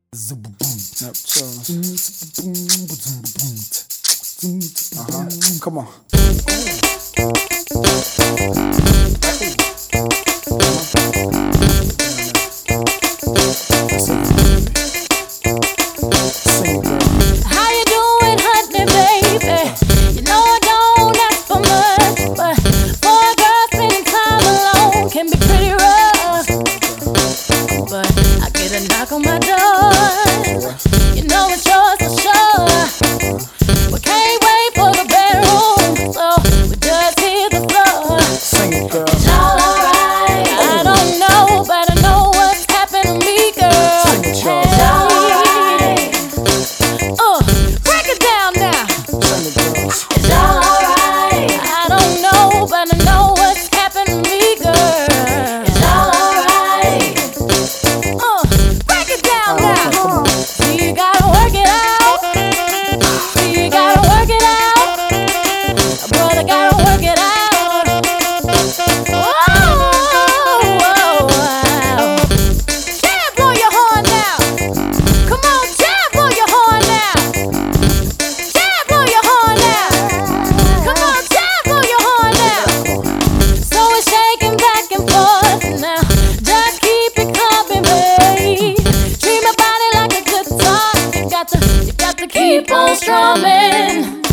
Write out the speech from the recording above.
Yep, come on. How you doing, honey, baby? You know I don't ask for much, but for a girl spending time alone can be pretty rough. But I get a knock on my door. You know it's yours for sure. We can't wait for the bedroom, so we just hit the floor. Sing it, girl. It's all alright. I don't know, but I know what's happened to me, girl. Sing it, y'all. It's alright. Break it down now. Sing it, girl. It's all alright. I don't know, but I know what's happened to me, girl. It's all alright. Break it down now. Come on. See, you gotta work it out. See, you gotta work it out. Brother, gotta work it out. Whoa. Chad, blow your horn now. Come on, Chad, blow your horn now. Chad, blow your horn now. Come on, Chad, blow your horn now. So we're shaking back and forth now. Just keep it coming, babe. Treat my body like a guitar. You got to keep on strumming.